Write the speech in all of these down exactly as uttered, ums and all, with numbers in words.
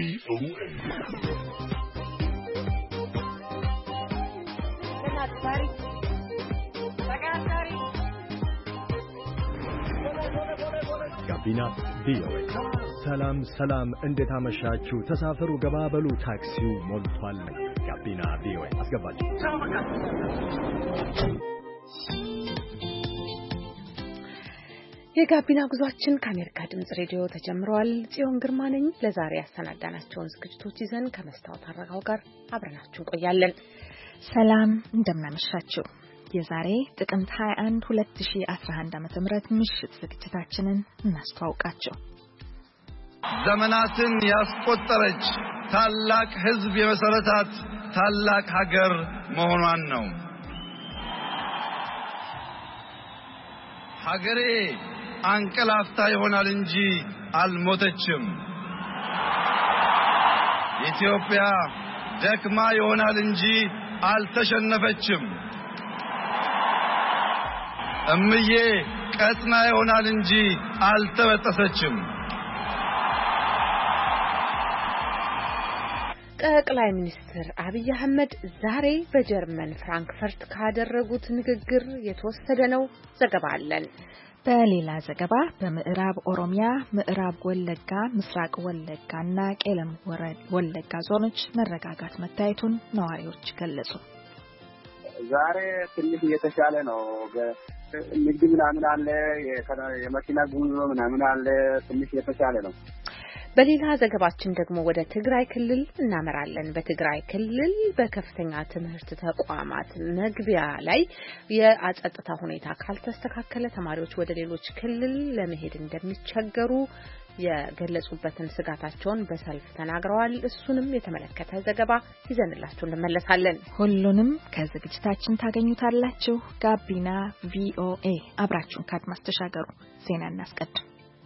ቪኦኤ ጋቢና ቪኦኤ ሰላም ሰላም እንዴት አመሻችሁ ተሳፈሩ ገባበሉ ታክሲው ሞልቷል ጋቢና ቪኦኤ አስገባችሁ የጋቢና ጉዟችን ከአሜሪካ ድምጽ ሬዲዮ ተጀምሯል ጽዮን ግርማ ነኝ ለዛሬ ያሰናዳናቸውን ዝግጅቶች ይዘን ከመስታወት አረጋው ጋር አብረናችሁ እንቆያለን ሰላም እንደምናመሻችሁ የዛሬ ጥቅምት ሃያ አንድ ሁለት ሺህ አስራ አንድ ዓመተ ምህረት ምሽት ዝግጅታችንን እናስተዋውቃችሁ ዘመናትን ያስቆጠረች ታላቅ ህዝብ የመሰረታት ታላቅ ሀገር መሆኗን ነው ሀገሬ አንቀላፍታ ይሆናል እንጂ አልሞተችም ኢትዮጵያ ደክማ ይሆናል እንጂ አልተሸነፈችም እምዬ ቀጥና ይሆናል እንጂ አልተበጠሰችም ጠቅላይ ሚኒስትር አብይ አህመድ ዛሬ በጀርመን ፍራንክፈርት ካደረጉት ንግግር የተወሰደ ነው ዘገባ አለን በሌላ ዘገባ በምዕራብ ኦሮሚያ ምዕራብ ወለጋ ምስራቅ ወለጋና ቄለም ወለጋ ዞኖች መረጋጋት መታየቱን ነዋሪዎች ገለጹ ዛሬ ትንሽ እየተሻለ ነው ንግድ ምናምን አለ የመኪና ጉዞ ምናምን አለ ትንሽ እየተሻለ ነው በሌላ ዘገባችን ደግሞ ወደ ትግራይ ክልል እናመራለን በትግራይ ክልል በከፍተኛ ትምህርት ተቋማት መግቢያ ላይ የጸጥታ ሁኔታ ካልተስተካከለ ተማሪዎች ወደ ሌሎች ክልል ለመሄድ እንደሚቸገሩ የገለጹበትን ስጋታቸውን በሰልፍ ተናግረዋል እሱንም የተመለከተ ዘገባ ይዘንላችሁ እንመለሳለን ሁሉንም ከዝግጅታችን ታገኙታላችሁ ጋቢና ቪኦኤ አብራችሁን ካድማስ ተሻገሩ ዜና እናስቀድም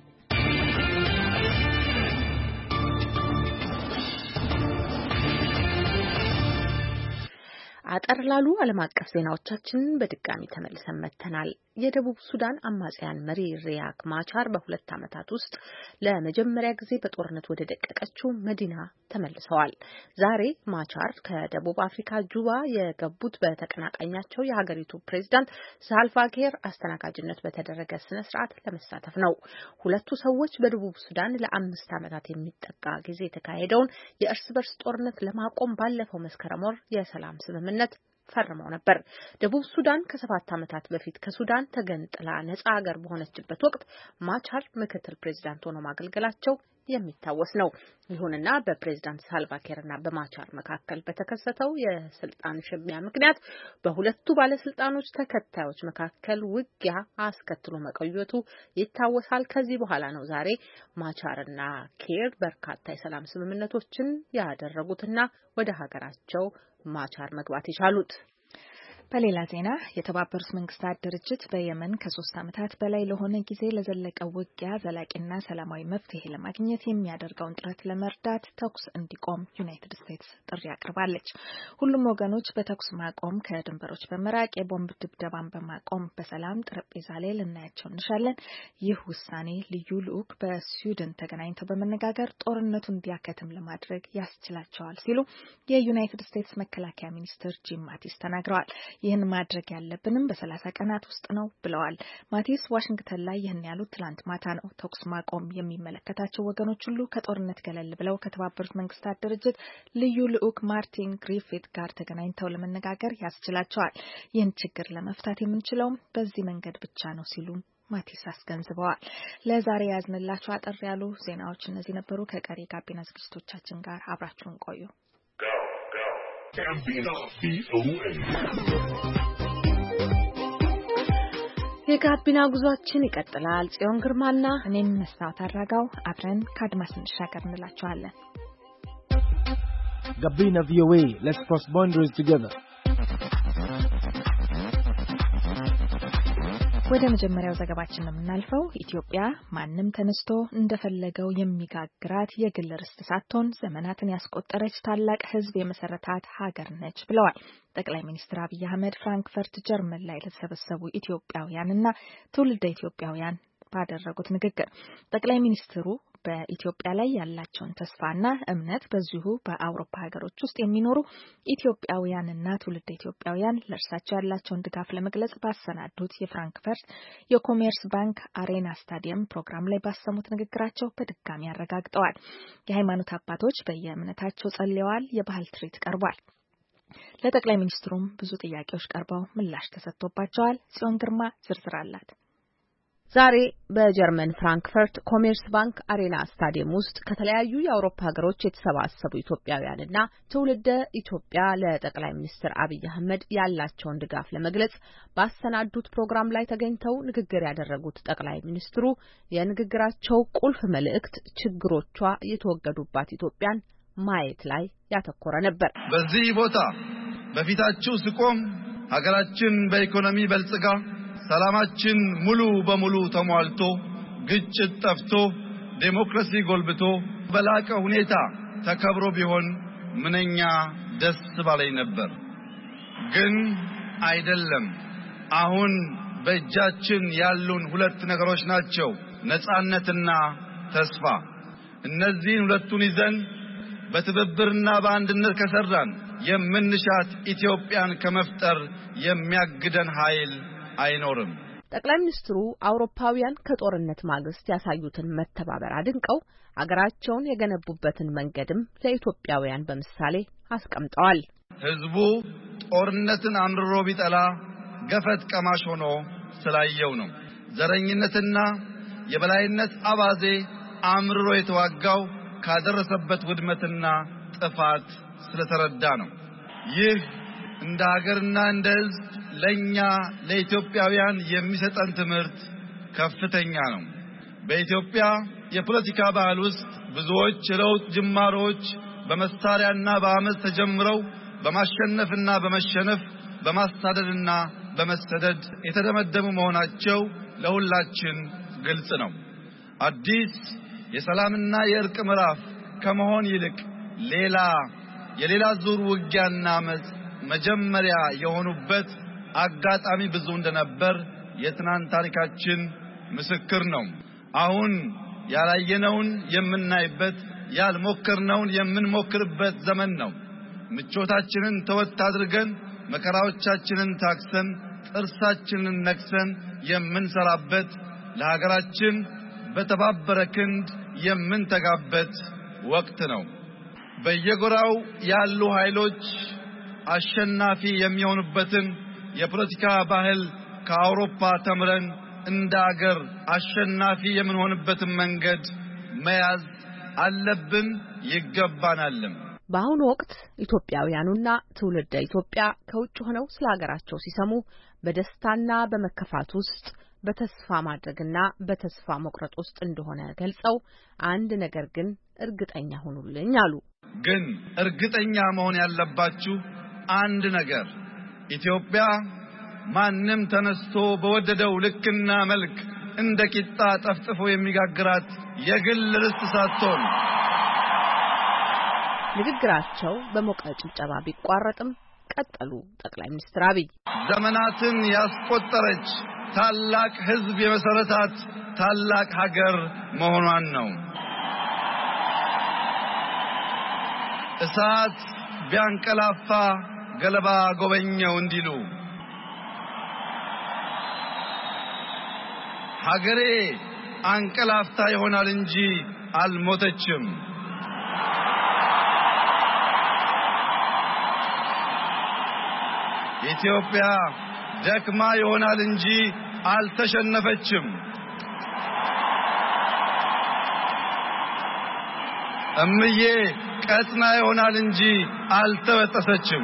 አጠር ላሉ ዓለም አቀፍ ዜናዎቻችን በድጋሚ ተመልሰን መተናል የደቡብ ሱዳን አማጽያን መሪ ሪያክ ማቻር በሁለት ዓመታት ውስጥ ለመጀመሪያ ጊዜ በጦርነት ወደ ደቀቀችው መዲና ተመልሰዋል ዛሬ ማቻር ከደቡብ አፍሪካ ጁባ የገቡት በተቀናቃኛቸው የሀገሪቱ ፕሬዝዳንት ሳልቫ ኪር አስተናጋጅነት በተደረገ ስነ ስርዓት ለመሳተፍ ነው ሁለቱ ሰዎች በደቡብ ሱዳን ለአምስት ዓመታት የሚጠጋ ጊዜ የተካሄደውን የእርስ በርስ ጦርነት ለማቆም ባለፈው መስከረም ወር የሰላም ስምምነት ፈርመው ነበር ደቡብ ሱዳን ከሰባት ዓመታት በፊት ከሱዳን ተገንጥላ ነፃ ሀገር በሆነችበት ወቅት ማቻር ምክትል ፕሬዝዳንት ሆነው ማገልገላቸው የሚታወስ ነው ይሁንና በፕሬዝዳንት ሳልቫ ኪርና በማቻር መካከል በተከሰተው የስልጣን ሽሚያ ምክንያት በሁለቱ ባለስልጣኖች ተከታዮች መካከል ውጊያ አስከትሎ መቆየቱ ይታወሳል ከዚህ በኋላ ነው ዛሬ ማቻርና ኪር በርካታ የሰላም ስምምነቶችን ያደረጉትና ወደ ሀገራቸው ማቻር መግባት ይቻሉት በሌላ ዜና የተባበሩት መንግስታት ድርጅት በየመን ከሶስት ዓመታት በላይ ለሆነ ጊዜ ለዘለቀው ውጊያ ዘላቂና ሰላማዊ መፍትሄ ለማግኘት የሚያደርገውን ጥረት ለመርዳት ተኩስ እንዲቆም ዩናይትድ ስቴትስ ጥሪ አቅርባለች ሁሉም ወገኖች በተኩስ ማቆም ከድንበሮች በመራቅ የቦምብ ድብደባን በማቆም በሰላም ጠረጴዛ ላይ ልናያቸው እንሻለን ይህ ውሳኔ ልዩ ልዑክ በስዊድን ተገናኝተው በመነጋገር ጦርነቱን እንዲያከትም ለማድረግ ያስችላቸዋል ሲሉ የዩናይትድ ስቴትስ መከላከያ ሚኒስትር ጂም ማቲስ ተናግረዋል ይህን ማድረግ ያለብንም በሰላሳ ቀናት ውስጥ ነው ብለዋል ማቲስ ዋሽንግተን ላይ ይህን ያሉት ትላንት ማታ ነው ተኩስ ማቆም የሚመለከታቸው ወገኖች ሁሉ ከጦርነት ገለል ብለው ከተባበሩት መንግስታት ድርጅት ልዩ ልዑክ ማርቲን ግሪፊት ጋር ተገናኝተው ለመነጋገር ያስችላቸዋል ይህን ችግር ለመፍታት የምንችለውም በዚህ መንገድ ብቻ ነው ሲሉ ማቲስ አስገንዝበዋል ለዛሬ ያዝንላችሁ አጠር ያሉ ዜናዎች እነዚህ ነበሩ ከቀሪ ጋቢና ዝግጅቶቻችን ጋር አብራችሁን ቆዩ ጋቢና ቪኦኤ የጋቢና ጉዟችን ይቀጥላል ጽዮን ግርማና እኔም መስታወት አራጋው አብረን ካድማስ እንሻገር እንላችኋለን ጋቢና ቪኦኤ let's cross boundaries together ወደ መጀመሪያው ዘገባችን ነው የምናልፈው ኢትዮጵያ ማንም ተነስቶ እንደፈለገው የሚጋግራት የግል ርስት ሳትሆን ዘመናትን ያስቆጠረች ታላቅ ህዝብ የመሰረታት ሀገር ነች ብለዋል ጠቅላይ ሚኒስትር አብይ አህመድ ፍራንክፈርት ጀርመን ላይ ለተሰበሰቡ ኢትዮጵያውያንና ትውልደ ኢትዮጵያውያን ባደረጉት ንግግር ጠቅላይ ሚኒስትሩ በኢትዮጵያ ላይ ያላቸውን ተስፋና እምነት በዚሁ በአውሮፓ ሀገሮች ውስጥ የሚኖሩ ኢትዮጵያውያንና ትውልደ ኢትዮጵያውያን ለእርሳቸው ያላቸውን ድጋፍ ለመግለጽ ባሰናዱት የፍራንክፈርት የኮሜርስ ባንክ አሬና ስታዲየም ፕሮግራም ላይ ባሰሙት ንግግራቸው በድጋሚ አረጋግጠዋል። የሃይማኖት አባቶች በየእምነታቸው ጸልየዋል። የባህል ትርኢት ቀርቧል። ለጠቅላይ ሚኒስትሩም ብዙ ጥያቄዎች ቀርበው ምላሽ ተሰጥቶባቸዋል። ጽዮን ግርማ ዝርዝር አላት። ዛሬ በጀርመን ፍራንክፈርት ኮሜርስ ባንክ አሬና ስታዲየም ውስጥ ከተለያዩ የአውሮፓ ሀገሮች የተሰባሰቡ ኢትዮጵያውያንና ትውልደ ኢትዮጵያ ለጠቅላይ ሚኒስትር አብይ አህመድ ያላቸውን ድጋፍ ለመግለጽ ባሰናዱት ፕሮግራም ላይ ተገኝተው ንግግር ያደረጉት ጠቅላይ ሚኒስትሩ የንግግራቸው ቁልፍ መልእክት ችግሮቿ የተወገዱባት ኢትዮጵያን ማየት ላይ ያተኮረ ነበር። በዚህ ቦታ በፊታችሁ ስቆም ሀገራችን በኢኮኖሚ በልጽጋ ሰላማችን ሙሉ በሙሉ ተሟልቶ ግጭት ጠፍቶ ዴሞክራሲ ጎልብቶ በላቀ ሁኔታ ተከብሮ ቢሆን ምንኛ ደስ ባለኝ ነበር። ግን አይደለም። አሁን በእጃችን ያሉን ሁለት ነገሮች ናቸው፣ ነጻነትና ተስፋ። እነዚህን ሁለቱን ይዘን በትብብርና በአንድነት ከሰራን የምንሻት ኢትዮጵያን ከመፍጠር የሚያግደን ኃይል አይኖርም። ጠቅላይ ሚኒስትሩ አውሮፓውያን ከጦርነት ማግስት ያሳዩትን መተባበር አድንቀው አገራቸውን የገነቡበትን መንገድም ለኢትዮጵያውያን በምሳሌ አስቀምጠዋል። ህዝቡ ጦርነትን አምርሮ ቢጠላ ገፈት ቀማሽ ሆኖ ስላየው ነው። ዘረኝነትና የበላይነት አባዜ አምርሮ የተዋጋው ካደረሰበት ውድመትና ጥፋት ስለተረዳ ነው። ይህ እንደ ሀገርና እንደ ህዝብ ለኛ ለኢትዮጵያውያን የሚሰጠን ትምህርት ከፍተኛ ነው። በኢትዮጵያ የፖለቲካ ባህል ውስጥ ብዙዎች የለውጥ ጅማሮች በመሳሪያና በአመፅ ተጀምረው በማሸነፍና በመሸነፍ በማሳደድና በመሰደድ የተደመደሙ መሆናቸው ለሁላችን ግልጽ ነው። አዲስ የሰላምና የእርቅ ምዕራፍ ከመሆን ይልቅ ሌላ የሌላ ዙር ውጊያና አመፅ መጀመሪያ የሆኑበት አጋጣሚ ብዙ እንደነበር የትናንት ታሪካችን ምስክር ነው። አሁን ያላየነውን የምናይበት ያልሞከርነውን የምንሞክርበት ዘመን ነው። ምቾታችንን ተወት አድርገን መከራዎቻችንን ታክሰን ጥርሳችንን ነክሰን የምንሰራበት ለሀገራችን በተባበረ ክንድ የምንተጋበት ወቅት ነው። በየጎራው ያሉ ኃይሎች አሸናፊ የሚሆኑበትን የፖለቲካ ባህል ከአውሮፓ ተምረን እንደ አገር አሸናፊ የምንሆንበትን መንገድ መያዝ አለብን ይገባናልም። በአሁኑ ወቅት ኢትዮጵያውያኑና ትውልደ ኢትዮጵያ ከውጭ ሆነው ስለ ሀገራቸው ሲሰሙ በደስታና በመከፋት ውስጥ በተስፋ ማድረግና በተስፋ መቁረጥ ውስጥ እንደሆነ ገልጸው አንድ ነገር ግን እርግጠኛ ሆኑልኝ አሉ። ግን እርግጠኛ መሆን ያለባችሁ አንድ ነገር ኢትዮጵያ ማንም ተነስቶ በወደደው ልክና መልክ እንደ ቂጣ ጠፍጥፎ የሚጋግራት የግል ርስት ሳትሆን ንግግራቸው በሞቀ ጭብጨባ ቢቋረጥም ቀጠሉ። ጠቅላይ ሚኒስትር አብይ ዘመናትን ያስቆጠረች ታላቅ ሕዝብ የመሰረታት ታላቅ ሀገር መሆኗን ነው። እሳት ቢያንቀላፋ ገለባ ጎበኘው እንዲሉ ሀገሬ አንቀላፍታ ይሆናል እንጂ አልሞተችም። ኢትዮጵያ ደክማ ይሆናል እንጂ አልተሸነፈችም። እምዬ ቀጥና ይሆናል እንጂ አልተበጠሰችም።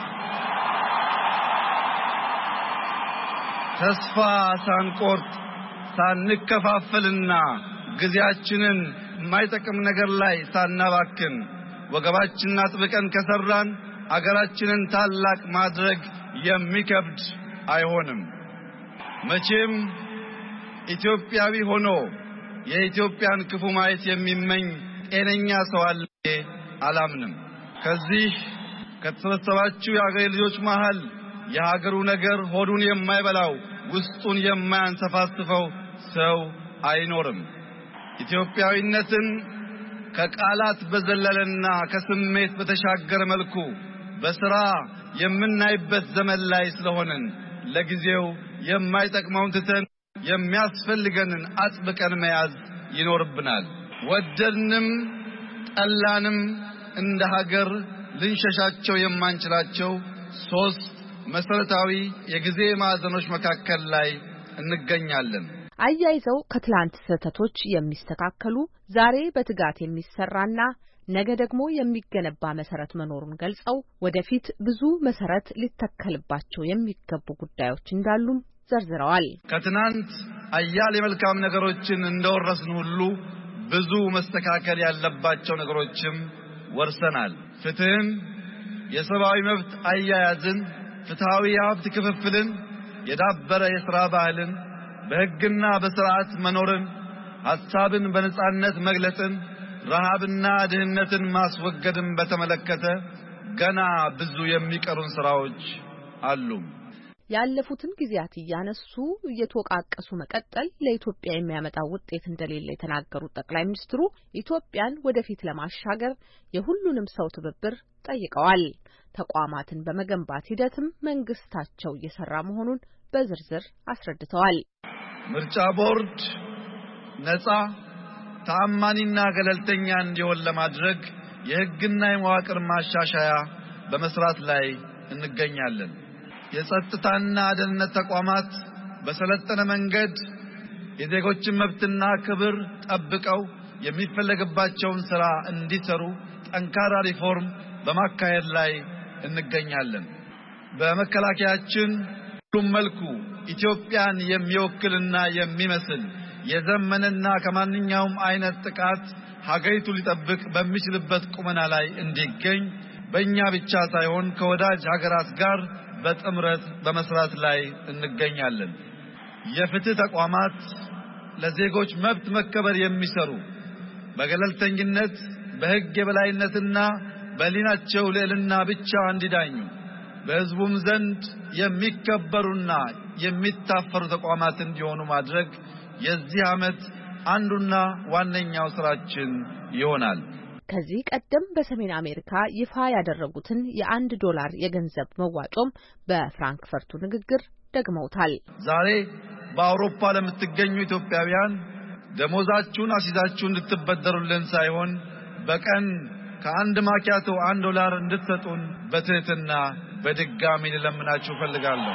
ተስፋ ሳንቆርጥ ሳንከፋፈልና ጊዜያችንን የማይጠቅም ነገር ላይ ሳናባክን ወገባችንን አጥብቀን ከሰራን አገራችንን ታላቅ ማድረግ የሚከብድ አይሆንም። መቼም ኢትዮጵያዊ ሆኖ የኢትዮጵያን ክፉ ማየት የሚመኝ ጤነኛ ሰው አለ አላምንም። ከዚህ ከተሰበሰባችሁ የአገሬ ልጆች መሃል የሀገሩ ነገር ሆዱን የማይበላው ውስጡን የማያንሰፋስፈው ሰው አይኖርም። ኢትዮጵያዊነትን ከቃላት በዘለለና ከስሜት በተሻገረ መልኩ በስራ የምናይበት ዘመን ላይ ስለሆነን ለጊዜው የማይጠቅመውን ትተን የሚያስፈልገንን አጥብቀን መያዝ ይኖርብናል። ወደድንም ጠላንም እንደ ሀገር ልንሸሻቸው የማንችላቸው ሶስት መሰረታዊ የጊዜ ማዕዘኖች መካከል ላይ እንገኛለን። አያይዘው ከትላንት ስህተቶች የሚስተካከሉ ዛሬ በትጋት የሚሰራና ነገ ደግሞ የሚገነባ መሰረት መኖሩን ገልጸው ወደፊት ብዙ መሰረት ሊተከልባቸው የሚገቡ ጉዳዮች እንዳሉም ዘርዝረዋል። ከትናንት አያሌ መልካም ነገሮችን እንደወረስን ሁሉ ብዙ መስተካከል ያለባቸው ነገሮችም ወርሰናል። ፍትህን፣ የሰብአዊ መብት አያያዝን፣ ፍትሃዊ የሀብት ክፍፍልን፣ የዳበረ የሥራ ባህልን፣ በሕግና በሥርዓት መኖርን፣ ሐሳብን በነጻነት መግለጽን፣ ረሃብና ድህነትን ማስወገድን በተመለከተ ገና ብዙ የሚቀሩን ሥራዎች አሉ። ያለፉትን ጊዜያት እያነሱ እየተወቃቀሱ መቀጠል ለኢትዮጵያ የሚያመጣው ውጤት እንደሌለ የተናገሩት ጠቅላይ ሚኒስትሩ ኢትዮጵያን ወደፊት ለማሻገር የሁሉንም ሰው ትብብር ጠይቀዋል። ተቋማትን በመገንባት ሂደትም መንግስታቸው እየሰራ መሆኑን በዝርዝር አስረድተዋል። ምርጫ ቦርድ ነጻ፣ ተአማኒና ገለልተኛ እንዲሆን ለማድረግ የሕግና የመዋቅር ማሻሻያ በመስራት ላይ እንገኛለን። የጸጥታና ደህንነት ተቋማት በሰለጠነ መንገድ የዜጎችን መብትና ክብር ጠብቀው የሚፈለግባቸውን ሥራ እንዲሰሩ ጠንካራ ሪፎርም በማካሄድ ላይ እንገኛለን። በመከላከያችን ሁሉም መልኩ ኢትዮጵያን የሚወክልና የሚመስል የዘመነና ከማንኛውም አይነት ጥቃት ሀገሪቱ ሊጠብቅ በሚችልበት ቁመና ላይ እንዲገኝ በእኛ ብቻ ሳይሆን ከወዳጅ ሀገራት ጋር በጥምረት በመስራት ላይ እንገኛለን። የፍትህ ተቋማት ለዜጎች መብት መከበር የሚሰሩ በገለልተኝነት በሕግ የበላይነትና በሊናቸው ልዕልና ብቻ እንዲዳኙ በሕዝቡም ዘንድ የሚከበሩና የሚታፈሩ ተቋማት እንዲሆኑ ማድረግ የዚህ ዓመት አንዱና ዋነኛው ስራችን ይሆናል። ከዚህ ቀደም በሰሜን አሜሪካ ይፋ ያደረጉትን የአንድ ዶላር የገንዘብ መዋጮም በፍራንክፈርቱ ንግግር ደግመውታል። ዛሬ በአውሮፓ ለምትገኙ ኢትዮጵያውያን ደሞዛችሁን አሲዛችሁ እንድትበደሩልን ሳይሆን በቀን ከአንድ ማኪያቶ አንድ ዶላር እንድትሰጡን በትህትና በድጋሚ ልለምናችሁ ፈልጋለሁ።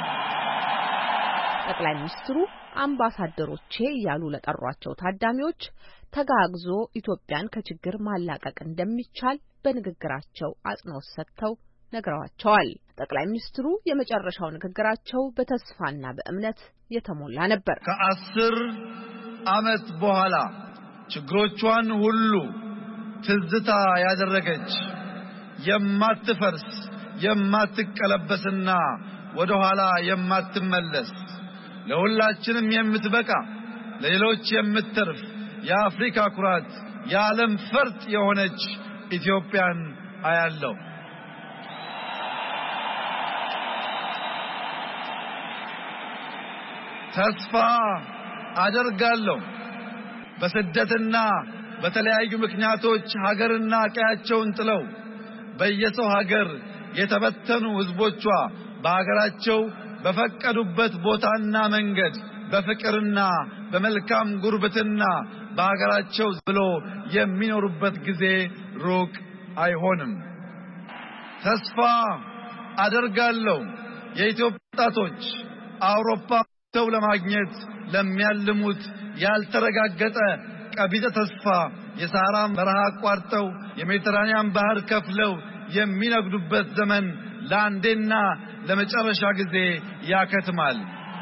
ጠቅላይ ሚኒስትሩ አምባሳደሮቼ ያሉ ለጠሯቸው ታዳሚዎች ተጋግዞ ኢትዮጵያን ከችግር ማላቀቅ እንደሚቻል በንግግራቸው አጽንኦት ሰጥተው ነግረዋቸዋል። ጠቅላይ ሚኒስትሩ የመጨረሻው ንግግራቸው በተስፋና በእምነት የተሞላ ነበር። ከአስር ዓመት በኋላ ችግሮቿን ሁሉ ትዝታ ያደረገች የማትፈርስ የማትቀለበስና ወደ ኋላ የማትመለስ ለሁላችንም የምትበቃ ለሌሎች የምትተርፍ የአፍሪካ ኩራት የዓለም ፈርጥ የሆነች ኢትዮጵያን አያለው። ተስፋ አደርጋለሁ በስደትና በተለያዩ ምክንያቶች ሀገርና ቀያቸውን ጥለው በየሰው ሀገር የተበተኑ ህዝቦቿ በሀገራቸው በፈቀዱበት ቦታና መንገድ በፍቅርና በመልካም ጉርብትና በሀገራቸው ብሎ የሚኖሩበት ጊዜ ሩቅ አይሆንም። ተስፋ አደርጋለሁ የኢትዮጵያ ወጣቶች አውሮፓ ተው ለማግኘት ለሚያልሙት ያልተረጋገጠ ቀቢጸ ተስፋ የሳራን በረሃ አቋርጠው የሜዲተራኒያን ባህር ከፍለው የሚነግዱበት ዘመን ለአንዴና ለመጨረሻ ጊዜ ያከትማል።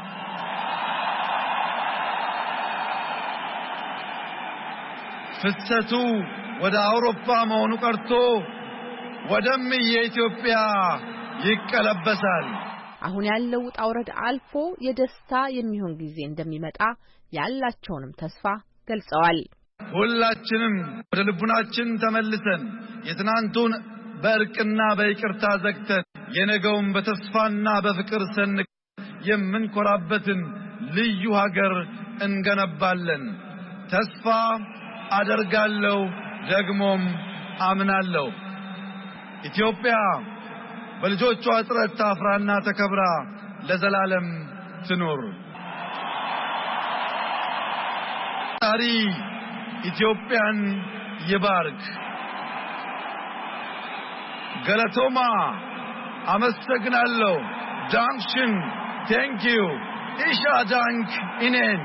ፍሰቱ ወደ አውሮፓ መሆኑ ቀርቶ ወደም የኢትዮጵያ ይቀለበሳል። አሁን ያለው ውጣ ውረድ አልፎ የደስታ የሚሆን ጊዜ እንደሚመጣ ያላቸውንም ተስፋ ገልጸዋል። ሁላችንም ወደ ልቡናችን ተመልሰን የትናንቱን በእርቅና በይቅርታ ዘግተን የነገውን በተስፋና በፍቅር ሰንቀን የምንኮራበትን ልዩ ሀገር እንገነባለን። ተስፋ አደርጋለሁ ደግሞም አምናለሁ። ኢትዮጵያ በልጆቿ ጥረት ታፍራና ተከብራ ለዘላለም ትኖር። ፈጣሪ ኢትዮጵያን ይባርክ። ገለቶማ አመሰግናለሁ። ዳንክሽን ቴንክ ዩ ኢሻ ዳንክ ኢኔን።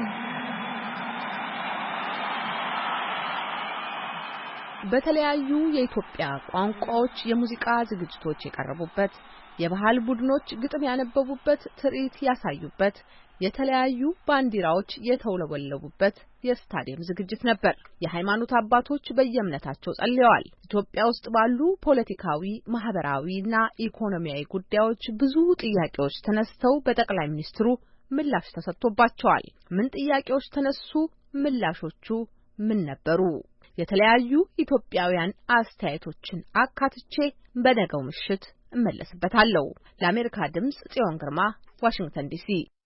በተለያዩ የኢትዮጵያ ቋንቋዎች የሙዚቃ ዝግጅቶች የቀረቡበት፣ የባህል ቡድኖች ግጥም ያነበቡበት፣ ትርኢት ያሳዩበት፣ የተለያዩ ባንዲራዎች የተውለበለቡበት የስታዲየም ዝግጅት ነበር። የሃይማኖት አባቶች በየእምነታቸው ጸልየዋል። ኢትዮጵያ ውስጥ ባሉ ፖለቲካዊ፣ ማህበራዊና ኢኮኖሚያዊ ጉዳዮች ብዙ ጥያቄዎች ተነስተው በጠቅላይ ሚኒስትሩ ምላሽ ተሰጥቶባቸዋል። ምን ጥያቄዎች ተነሱ? ምላሾቹ ምን ነበሩ? የተለያዩ ኢትዮጵያውያን አስተያየቶችን አካትቼ በነገው ምሽት እመለስበታለሁ። ለአሜሪካ ድምጽ ጽዮን ግርማ፣ ዋሽንግተን ዲሲ።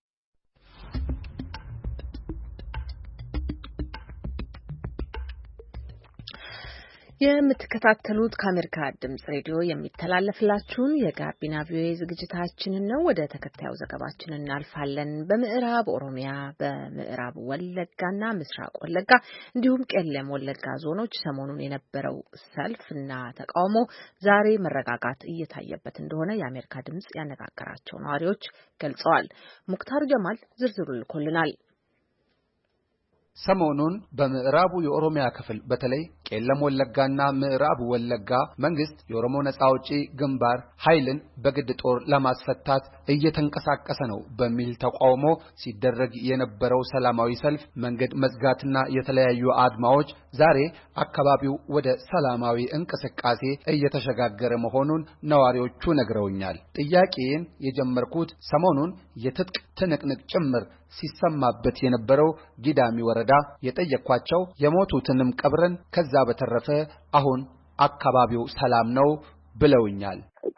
የምትከታተሉት ከአሜሪካ ድምጽ ሬዲዮ የሚተላለፍላችሁን የጋቢና ቪኦኤ ዝግጅታችንን ነው። ወደ ተከታዩ ዘገባችን እናልፋለን። በምዕራብ ኦሮሚያ፣ በምዕራብ ወለጋና ምስራቅ ወለጋ እንዲሁም ቄለም ወለጋ ዞኖች ሰሞኑን የነበረው ሰልፍና ተቃውሞ ዛሬ መረጋጋት እየታየበት እንደሆነ የአሜሪካ ድምጽ ያነጋገራቸው ነዋሪዎች ገልጸዋል። ሙክታር ጀማል ዝርዝሩ ልኮልናል። ሰሞኑን በምዕራቡ የኦሮሚያ ክፍል በተለይ ቄለም ወለጋና ምዕራብ ወለጋ መንግስት የኦሮሞ ነጻ አውጪ ግንባር ኃይልን በግድ ጦር ለማስፈታት እየተንቀሳቀሰ ነው በሚል ተቃውሞ ሲደረግ የነበረው ሰላማዊ ሰልፍ፣ መንገድ መዝጋትና የተለያዩ አድማዎች ዛሬ አካባቢው ወደ ሰላማዊ እንቅስቃሴ እየተሸጋገረ መሆኑን ነዋሪዎቹ ነግረውኛል። ጥያቄን የጀመርኩት ሰሞኑን የትጥቅ ትንቅንቅ ጭምር ሲሰማበት የነበረው ጊዳሚ ወረዳ የጠየኳቸው የሞቱትንም ቀብረን ከዛ በተረፈ አሁን አካባቢው ሰላም ነው ብለውኛል።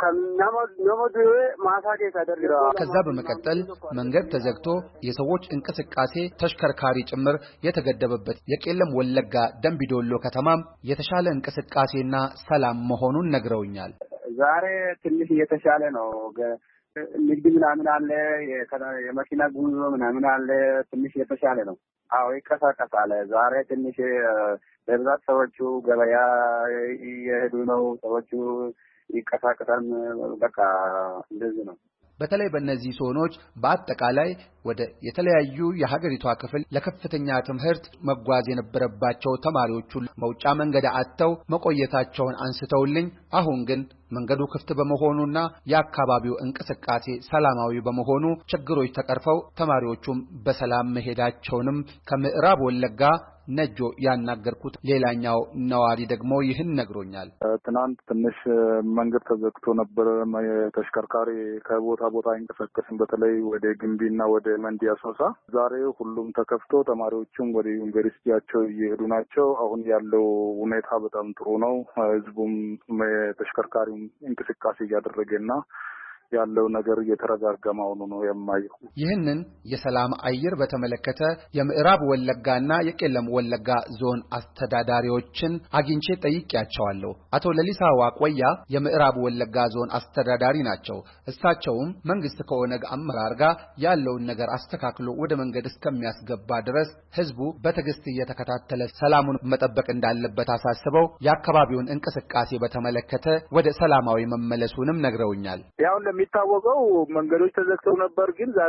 ከዛ በመቀጠል መንገድ ተዘግቶ የሰዎች እንቅስቃሴ ተሽከርካሪ ጭምር የተገደበበት የቄለም ወለጋ ደምቢዶሎ ከተማም የተሻለ እንቅስቃሴና ሰላም መሆኑን ነግረውኛል። ዛሬ ትንሽ የተሻለ ነው። ንግድ ምናምን አለ፣ የመኪና ጉዞ ምናምን አለ። ትንሽ የተሻለ ነው። አዎ ይቀሳቀሳል። ዛሬ ትንሽ በብዛት ሰዎቹ ገበያ እየሄዱ ነው። ሰዎቹ ይቀሳቀሳል። በቃ እንደዚህ ነው። በተለይ በእነዚህ ዞኖች በአጠቃላይ ወደ የተለያዩ የሀገሪቷ ክፍል ለከፍተኛ ትምህርት መጓዝ የነበረባቸው ተማሪዎች መውጫ መንገድ አጥተው መቆየታቸውን አንስተውልኝ አሁን ግን መንገዱ ክፍት በመሆኑና የአካባቢው እንቅስቃሴ ሰላማዊ በመሆኑ ችግሮች ተቀርፈው ተማሪዎቹም በሰላም መሄዳቸውንም ከምዕራብ ወለጋ ነጆ ያናገርኩት ሌላኛው ነዋሪ ደግሞ ይህን ነግሮኛል። ትናንት ትንሽ መንገድ ተዘግቶ ነበር። ተሽከርካሪ ከቦታ ቦታ አይንቀሳቀስም። በተለይ ወደ ግንቢና ወደ መንዲ አሶሳ። ዛሬ ሁሉም ተከፍቶ ተማሪዎቹም ወደ ዩኒቨርሲቲያቸው እየሄዱ ናቸው። አሁን ያለው ሁኔታ በጣም ጥሩ ነው። ህዝቡም ተሽከርካሪው እንቅስቃሴ እያደረገና ያለው ነገር እየተረጋጋ መሆኑ ነው የማየው። ይህንን የሰላም አየር በተመለከተ የምዕራብ ወለጋና የቄለም ወለጋ ዞን አስተዳዳሪዎችን አግኝቼ ጠይቄያቸዋለሁ። አቶ ለሊሳ ዋቆያ የምዕራብ ወለጋ ዞን አስተዳዳሪ ናቸው። እሳቸውም መንግስት ከኦነግ አመራር ጋር ያለውን ነገር አስተካክሎ ወደ መንገድ እስከሚያስገባ ድረስ ህዝቡ በትዕግስት እየተከታተለ ሰላሙን መጠበቅ እንዳለበት አሳስበው የአካባቢውን እንቅስቃሴ በተመለከተ ወደ ሰላማዊ መመለሱንም ነግረውኛል። ያው እንደሚታወቀው መንገዶች ተዘግተው ነበር። ግን ዛሬ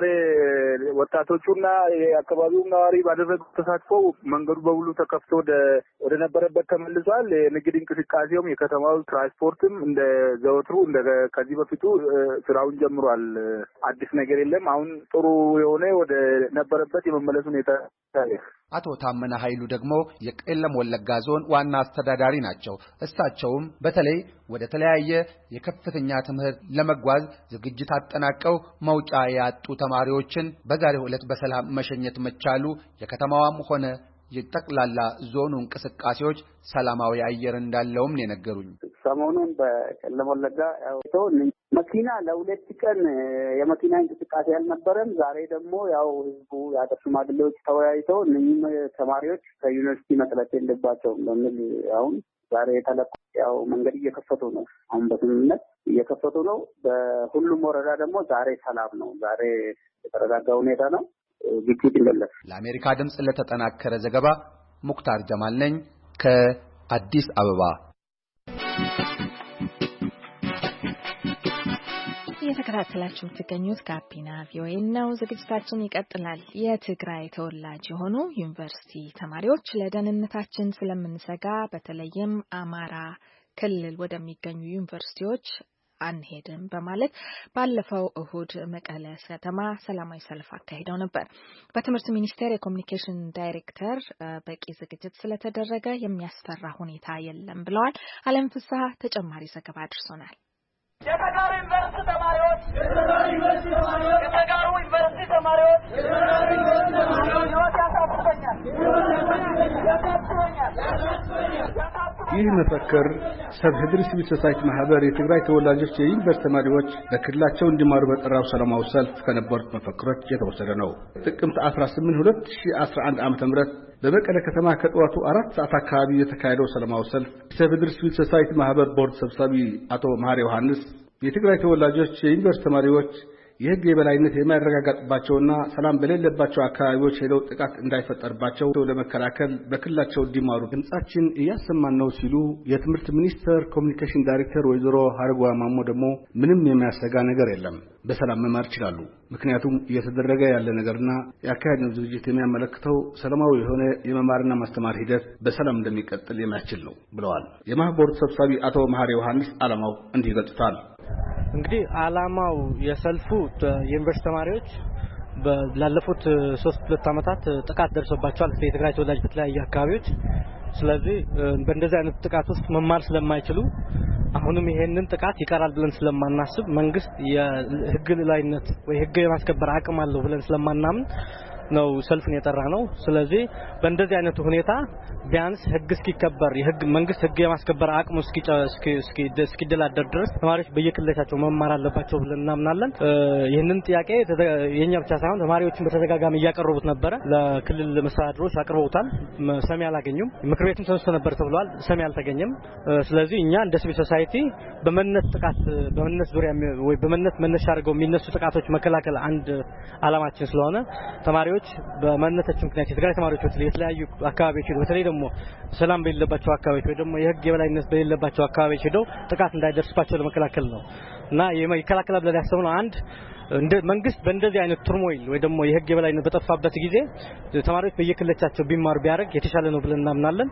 ወጣቶቹና የአካባቢው ነዋሪ ባደረጉት ተሳትፎ መንገዱ በሙሉ ተከፍቶ ወደ ወደ ነበረበት ተመልሷል። የንግድ እንቅስቃሴውም የከተማው ትራንስፖርትም እንደ ዘወትሩ እንደ ከዚህ በፊቱ ስራውን ጀምሯል። አዲስ ነገር የለም። አሁን ጥሩ የሆነ ወደ ነበረበት የመመለሱ ሁኔታ ታየ። አቶ ታመነ ኃይሉ ደግሞ የቄለም ወለጋ ዞን ዋና አስተዳዳሪ ናቸው። እሳቸውም በተለይ ወደ ተለያየ የከፍተኛ ትምህርት ለመጓዝ ዝግጅት አጠናቀው መውጫ ያጡ ተማሪዎችን በዛሬው ዕለት በሰላም መሸኘት መቻሉ የከተማዋም ሆነ የጠቅላላ ዞኑ እንቅስቃሴዎች ሰላማዊ አየር እንዳለውም ነው የነገሩኝ። ሰሞኑን በቄለም ወለጋ ያው መኪና ለሁለት ቀን የመኪና እንቅስቃሴ ያልነበረም ዛሬ ደግሞ ያው ህዝቡ ያገር ሽማግሌዎች ተወያይተው እነኚህ ተማሪዎች ከዩኒቨርሲቲ መጥላት የለባቸውም በሚል አሁን ዛሬ ተለቆ ያው መንገድ እየከፈቱ ነው። አሁን በስምምነት እየከፈቱ ነው። በሁሉም ወረዳ ደግሞ ዛሬ ሰላም ነው። ዛሬ የተረጋጋ ሁኔታ ነው። ግጭት የለም። ለአሜሪካ ድምጽ ለተጠናከረ ዘገባ ሙክታር ጀማል ነኝ ከአዲስ አበባ። እየተከታተላችሁ የምትገኙት ጋቢና ቪኦኤ ነው። ዝግጅታችን ይቀጥላል። የትግራይ ተወላጅ የሆኑ ዩኒቨርሲቲ ተማሪዎች ለደህንነታችን ስለምንሰጋ በተለይም አማራ ክልል ወደሚገኙ ዩኒቨርሲቲዎች አንሄድም በማለት ባለፈው እሁድ መቀለ ከተማ ሰላማዊ ሰልፍ አካሂደው ነበር። በትምህርት ሚኒስቴር የኮሙኒኬሽን ዳይሬክተር በቂ ዝግጅት ስለተደረገ የሚያስፈራ ሁኔታ የለም ብለዋል። አለም ፍስሐ ተጨማሪ ዘገባ አድርሶናል። የተጋሩ ዩኒቨርሲቲ ተማሪዎች የተጋሩ ዩኒቨርሲቲ ተማሪዎች የተጋሩ ዩኒቨርሲቲ ተማሪዎች የተጋሩ ዩኒቨርሲቲ ተማሪዎች ያሳፍሩኛል ይህ መፈክር ሰብህድር ሲቪል ሶሳይቲ ማህበር የትግራይ ተወላጆች የዩኒቨርሲቲ ተማሪዎች በክልላቸው እንዲማሩ በጠራው ሰላማዊ ሰልፍ ከነበሩት መፈክሮች የተወሰደ ነው። ጥቅምት አስራ ስምንት ሁለት ሺህ አስራ አንድ ዓመተ ምህረት በመቀለ ከተማ ከጠዋቱ አራት ሰዓት አካባቢ የተካሄደው ሰላማዊ ሰልፍ ሰብህድር ሲቪል ሶሳይቲ ማህበር ቦርድ ሰብሳቢ አቶ መሐሪ ዮሐንስ የትግራይ ተወላጆች የዩኒቨርሲቲ ተማሪዎች የህግ የበላይነት የማይረጋገጥባቸውና ሰላም በሌለባቸው አካባቢዎች ሄደው ጥቃት እንዳይፈጠርባቸው ለመከላከል በክልላቸው እንዲማሩ ድምጻችን እያሰማን ነው ሲሉ የትምህርት ሚኒስቴር ኮሙኒኬሽን ዳይሬክተር ወይዘሮ ሀረጓ ማሞ ደግሞ ምንም የሚያሰጋ ነገር የለም፣ በሰላም መማር ይችላሉ። ምክንያቱም እየተደረገ ያለ ነገርና ያካሄድነው ዝግጅት የሚያመለክተው ሰላማዊ የሆነ የመማርና ማስተማር ሂደት በሰላም እንደሚቀጥል የሚያስችል ነው ብለዋል። የማህበሩ ሰብሳቢ አቶ መሐሪ ዮሐንስ ዓላማው እንዲህ ገልጸዋል። እንግዲህ ዓላማው የሰልፉ የዩኒቨርሲቲ ተማሪዎች ባለፉት ሶስት ሁለት ዓመታት ጥቃት ደርሶባቸዋል በትግራይ ተወላጅ በተለያዩ አካባቢዎች። ስለዚህ በእንደዚህ አይነት ጥቃት ውስጥ መማር ስለማይችሉ አሁንም ይሄንን ጥቃት ይቀራል ብለን ስለማናስብ መንግስት የህግ ላይነት ወይ ህግ የማስከበር አቅም አለው ብለን ስለማናምን ነው ሰልፍን የጠራ ነው። ስለዚህ በእንደዚህ አይነት ሁኔታ ቢያንስ ህግ እስኪከበር የህግ መንግስት ህግ የማስከበር አቅሙ እስኪ እስኪ እስኪደላደር ድረስ ተማሪዎች በየክልላቸው መማር አለባቸው ብለን እናምናለን። ይህንን ጥያቄ የኛ ብቻ ሳይሆን ተማሪዎችን በተደጋጋሚ እያቀረቡት ነበር። ለክልል መስተዳድሮች አቅርበውታል፣ ሰሚ አላገኙም። ምክር ቤቱም ተነስቶ ነበር ተብሏል፣ ሰሚ አልተገኘም። ስለዚህ እኛ እንደ ሲቪል ሶሳይቲ በመነት ጥቃት በመነት ዙሪያ ወይ በመነት መነሻ አድርገው የሚነሱ ጥቃቶች መከላከል አንድ ዓላማችን ስለሆነ ተማሪዎች በመነታቸው ምክንያት የትግራይ ተማሪዎች በተለያዩ አካባቢዎች በተለይ ደግሞ ሰላም በሌለባቸው አካባቢዎች ወይ ደግሞ የህግ የበላይነት በሌለባቸው አካባቢዎች ሄደው ጥቃት እንዳይደርስባቸው ለመከላከል ነው እና የመከላከል ብለን ያሰብነው አንድ እንደ መንግስት በእንደዚህ አይነት ቱርሞይል ወይ ደግሞ የህግ የበላይነት በጠፋበት ጊዜ ተማሪዎች በየክልላቸው ቢማሩ ቢያደርግ የተሻለ ነው ብለን እናምናለን።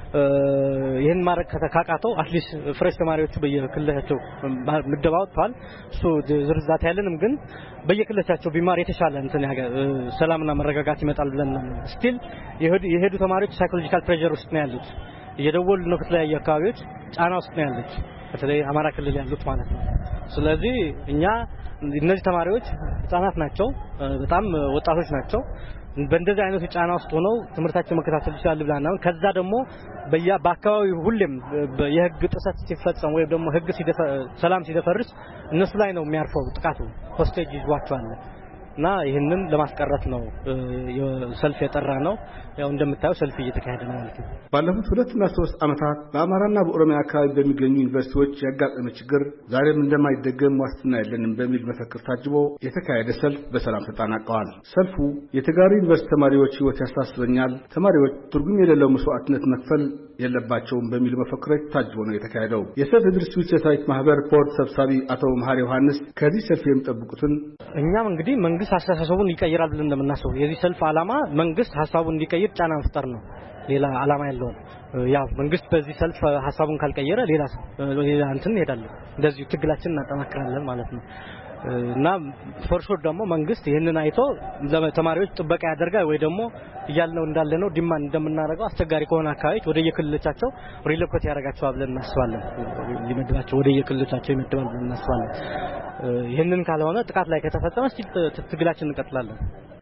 ይሄን ማድረግ ከተካካተው አትሊስት ፍሬሽ ተማሪዎች በየክልላቸው ምደባው ተዋል እሱ ዝርዝራት ያለንም ግን በየክልላቸው ቢማር የተሻለ እንትን ያገ ሰላምና መረጋጋት ይመጣል ብለን ስቲል የሄዱ ተማሪዎች ሳይኮሎጂካል ፕሬሸር ውስጥ ነው ያሉት። እየደወሉ ነው ከተለያዩ አካባቢዎች ጫና ውስጥ ነው ያሉት፣ በተለይ አማራ ክልል ያሉት ማለት ነው። ስለዚህ እኛ እነዚህ ተማሪዎች ህፃናት ናቸው፣ በጣም ወጣቶች ናቸው። በእንደዚህ አይነት ጫና ውስጥ ሆነው ትምህርታቸውን መከታተል ይችላሉ ብለናል። ከዛ ደግሞ በያ በአካባቢው ሁሌም የህግ ጥሰት ሲፈጸም ወይ ደግሞ ህግ ሰላም ሲደፈርስ እነሱ ላይ ነው የሚያርፈው ጥቃቱ፣ ሆስቴጅ ይዟቸዋል እና ይሄንን ለማስቀረት ነው ሰልፍ የጠራ ነው። ያው እንደምታዩ ሰልፍ እየተካሄደ ነው ማለት ነው። ባለፉት ሁለት እና ሶስት ዓመታት በአማራና በኦሮሚያ አካባቢ በሚገኙ ዩኒቨርሲቲዎች ያጋጠመ ችግር ዛሬም እንደማይደገም ዋስትና የለንም በሚል መፈክር ታጅቦ የተካሄደ ሰልፍ በሰላም ተጠናቀዋል። ሰልፉ የተጋሩ ዩኒቨርሲቲ ተማሪዎች ህይወት ያሳስበኛል፣ ተማሪዎች ትርጉም የሌለው መስዋዕትነት መክፈል የለባቸውም በሚል መፈክሮች ታጅቦ ነው የተካሄደው። የሰብህድር ሲቪል ሶሳይቲ ማህበር ቦርድ ሰብሳቢ አቶ መሐሪ ዮሐንስ ከዚህ ሰልፍ የሚጠብቁትን እኛም እንግዲህ መንግስት ሀሳቡን ይቀይራል ብለን እንደምናስበው የዚህ ሰልፍ ዓላማ መንግስት ሀሳቡን እንዲቀይር ጫና መፍጠር ነው። ሌላ ዓላማ የለውም። ያው መንግስት በዚህ ሰልፍ ሀሳቡን ካልቀየረ ሌላ ሌላ እንትን እንሄዳለን፣ እንደዚህ ትግላችንን እናጠናክራለን ማለት ነው። እና ፎርሹር ደግሞ መንግስት ይሄንን አይቶ ለተማሪዎች ጥበቃ ያደርጋል ወይ ደግሞ እያልነው እንዳለ ነው ዲማንድ እንደምናደርገው አስቸጋሪ ከሆነ አካባቢዎች ወደ የክልሎቻቸው ሪሎኬት ያደርጋቸዋል ብለን እናስባለን። ሊመድባቸው ወደ የክልሎቻቸው ይመድባል ብለን እናስባለን። ይሄንን ካልሆነ ጥቃት ላይ ከተፈጸመ ትግላችንን እንቀጥላለን።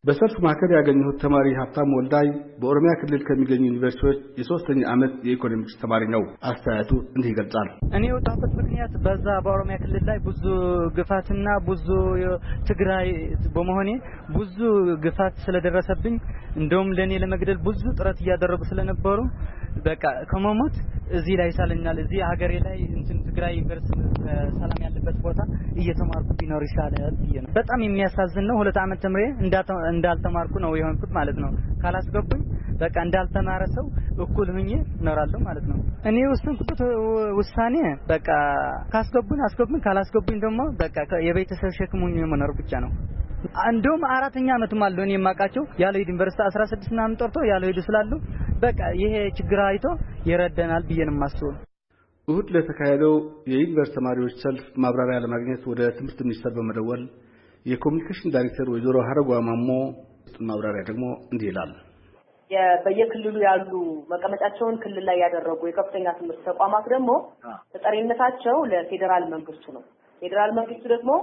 በሰልፍ ማዕከል ያገኘሁት ተማሪ ሀብታም ወልዳይ በኦሮሚያ ክልል ከሚገኙ ዩኒቨርሲቲዎች የሶስተኛ ዓመት የኢኮኖሚክስ ተማሪ ነው። አስተያየቱ እንዲህ ይገልጻል። እኔ ወጣሁበት ምክንያት በዛ በኦሮሚያ ክልል ላይ ብዙ ግፋትና ብዙ ትግራይ በመሆኔ ብዙ ግፋት ስለደረሰብኝ እንደውም ለኔ ለመግደል ብዙ ጥረት እያደረጉ ስለነበሩ በቃ ከመሞት እዚህ ላይ ሳለኛል እዚህ ሀገሬ ላይ እንትን ትግራይ ዩኒቨርሲቲ ሰላም ያለበት ቦታ እየተማርኩ ቢኖር ይሻላል ነው። በጣም የሚያሳዝን ነው። ሁለት ዓመት ተምሬ እንዳልተማርኩ ነው የሆንኩት ማለት ነው። ካላስገቡኝ በቃ እንዳልተማረ ሰው እኩል ሆኜ እኖራለሁ ማለት ነው። እኔ ወሰንኩት ውሳኔ በቃ ካስገቡኝ አስገቡኝ ካላስገቡኝ ደግሞ በቃ የቤተሰብ ሸክም ሆኜ መኖር ብቻ ነው። እንደውም አራተኛ ዓመት ማለት ነው የማቃቸው ያለው ዩኒቨርሲቲ አስራ ስድስት ምናምን ጠርቶ ያለው ሄዱ ስላሉ በቃ ይሄ ችግር አይቶ ይረዳናል ብዬ ነው የማስበው። እሁድ ለተካሄደው የዩኒቨርሲቲ ተማሪዎች ሰልፍ ማብራሪያ ለማግኘት ወደ ትምህርት ሚኒስቴር በመደወል የኮሙኒኬሽን ዳይሬክተር ወይዘሮ ሀረጓ ማሞ ማብራሪያ ደግሞ እንዲህ ይላል። በየክልሉ ያሉ መቀመጫቸውን ክልል ላይ ያደረጉ የከፍተኛ ትምህርት ተቋማት ደግሞ ተጠሪነታቸው ለፌዴራል መንግስቱ ነው። ፌዴራል መንግስቱ ደግሞ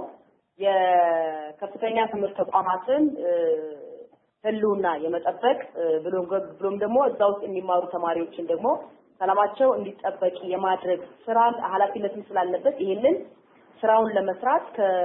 የከፍተኛ ትምህርት ተቋማትን ህልውና የመጠበቅ ብሎም ብሎም ደግሞ እዛ ውስጥ የሚማሩ ተማሪዎችን ደግሞ ሰላማቸው እንዲጠበቅ የማድረግ ስራ ኃላፊነትም ስላለበት ይሄንን ስራውን ለመስራት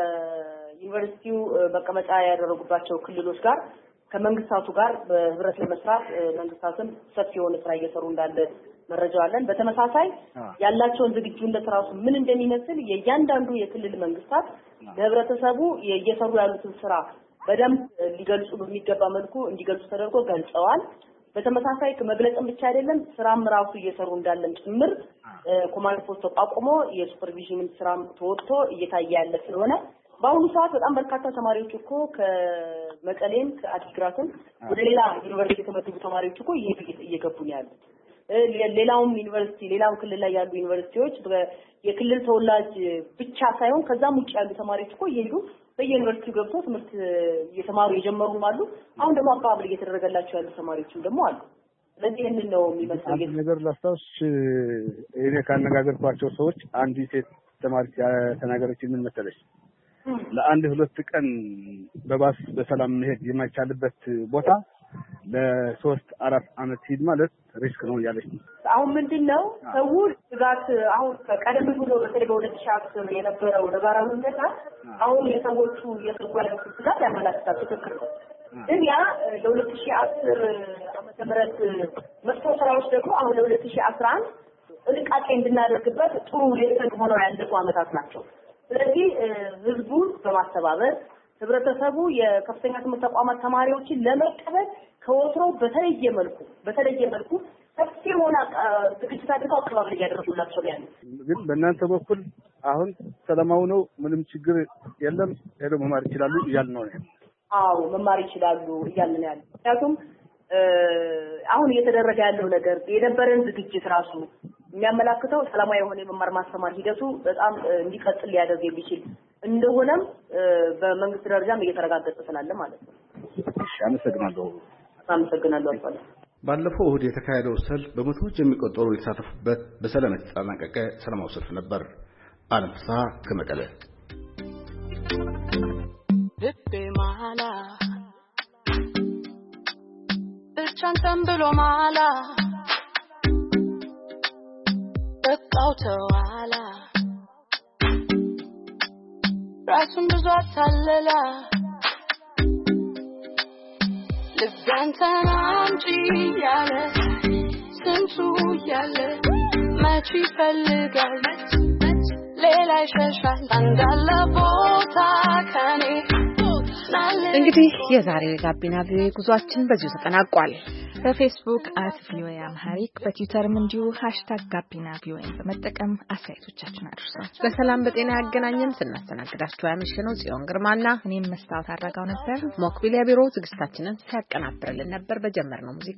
ከዩኒቨርሲቲው መቀመጫ ያደረጉባቸው ክልሎች ጋር ከመንግስታቱ ጋር በህብረት ለመስራት መንግስታቱም ሰፊ የሆነ ስራ እየሰሩ እንዳለ መረጃው አለን። በተመሳሳይ ያላቸውን ዝግጁነት ራሱ ምን እንደሚመስል የእያንዳንዱ የክልል መንግስታት ለህብረተሰቡ እየሰሩ ያሉትን ስራ በደንብ ሊገልጹ በሚገባ መልኩ እንዲገልጹ ተደርጎ ገልጸዋል። በተመሳሳይ መግለጽም ብቻ አይደለም ስራም ራሱ እየሰሩ እንዳለም ጭምር ኮማንድ ፖስት ተቋቁሞ የሱፐርቪዥን ስራም ተወጥቶ እየታየ ያለ ስለሆነ በአሁኑ ሰዓት በጣም በርካታ ተማሪዎች እኮ ከመቀሌም ከአዲግራትም ወደ ሌላ ዩኒቨርሲቲ የተመደቡ ተማሪዎች እኮ እየገቡ ነው ያሉት። ሌላውም ዩኒቨርሲቲ ሌላው ክልል ላይ ያሉ ዩኒቨርሲቲዎች የክልል ተወላጅ ብቻ ሳይሆን ከዛም ውጭ ያሉ ተማሪዎች እኮ እየሄዱ በየዩኒቨርሲቲው ገብተው ትምህርት እየተማሩ የጀመሩም አሉ። አሁን ደግሞ አካባቢ እየተደረገላቸው ያሉ ተማሪዎችም ደግሞ አሉ። ስለዚህ ይሄንን ነው የሚመስለው ነገር ላስታውስ። እኔ ካነጋገርኳቸው ሰዎች አንድ ሴት ተማሪ ተናገረች። ምን መሰለሽ? ለአንድ ሁለት ቀን በባስ በሰላም መሄድ የማይቻልበት ቦታ ለሶስት አራት አመት ሂድ ማለት ሪስክ ነው ያለች። አሁን ምንድነው ሰው ስጋት አሁን ከቀደም ብሎ በተለይ በሁለት ሺህ አስር የነበረው ለጋራ ሁኔታ አሁን የሰዎቹ የስጓል ስጋት ያመላክታል። ትክክል ነው። ግን ያ ለሁለት ሺህ አስር ዓመተ ምህረት መጥፎ ስራዎች ደግሞ አሁን ለሁለት ሺህ አስራ አንድ ጥንቃቄ እንድናደርግበት ጥሩ ሌሰን ሆነው ያለፉ አመታት ናቸው። ስለዚህ ህዝቡን በማስተባበር ህብረተሰቡ የከፍተኛ ትምህርት ተቋማት ተማሪዎችን ለመቀበል ከወትሮው በተለየ መልኩ በተለየ መልኩ ሰፊ የሆነ ዝግጅት አድርገው አቀባበል እያደረጉላቸው ያለው። ግን በእናንተ በኩል አሁን ሰላማዊ ነው፣ ምንም ችግር የለም፣ ሄደው መማር ይችላሉ እያልን ነው። አዎ መማር ይችላሉ እያልን ነው ያለው። ምክንያቱም አሁን እየተደረገ ያለው ነገር የነበረን ዝግጅት ራሱ የሚያመላክተው ሰላማዊ የሆነ የመማር ማስተማር ሂደቱ በጣም እንዲቀጥል ሊያደርግ የሚችል እንደሆነም በመንግስት ደረጃም እየተረጋገጠ ስላለ ማለት ነው። እሺ፣ አመሰግናለሁ። አመሰግናለሁ አባላ። ባለፈው እሁድ የተካሄደው ሰልፍ በመቶዎች የሚቆጠሩ የተሳተፉበት በሰላም የተጠናቀቀ ሰላማዊ ሰልፍ ነበር። አለም ፍስሐ ከመቀለ። ልቤ ማላ ብቻን ተንብሎ ማላ በቃው ተዋላ ራሱን ብዙ አታለላ ልቤን ተናምጪ ያለ ስንቱ ያለ መች ይፈልጋል ሌላ ይሸሻል አንዳለ ቦታ ከኔ። እንግዲህ የዛሬው የጋቢና ቪኦኤ ጉዟችን በዚሁ ተጠናቋል። በፌስቡክ አት ቪኦኤ አምሃሪክ በትዊተርም እንዲሁ ሃሽታግ ጋቢና ቪኦኤ በመጠቀም አስተያየቶቻችሁን አድርሱ። በሰላም በጤና ያገናኘን። ስናስተናግዳችሁ ያመሸነው ጽዮን ግርማና እኔም መስታወት አድራጋው ነበር። ሞክቢሊያ ቢሮ ዝግጅታችንን ሲያቀናብርልን ነበር። በጀመርነው ሙዚቃ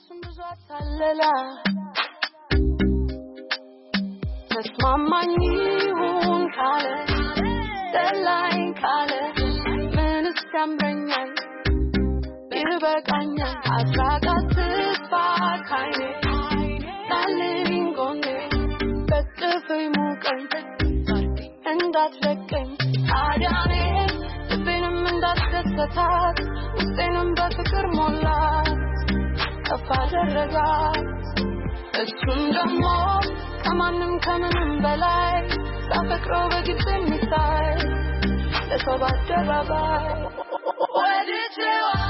ተስማማኝ ይሁን ካለ ደላኝ ካለ ምንስ ያምረኛል ይበቃኛል አስራቃት ተስፋ ካይኔ ታልኝ ጎኔ በጥፍይ ሙቀኝ እንዳትለቀኝ አዳኔ ልቤንም እንዳስደሰታት ውስጤንም በፍቅር ሞላት ከፍ አደረጋት እሱም ደግሞ ከማንም ከምንም በላይ ሳፈቅረው በግድ የሚታይ ለሰው በአደባባይ ወድጄዋ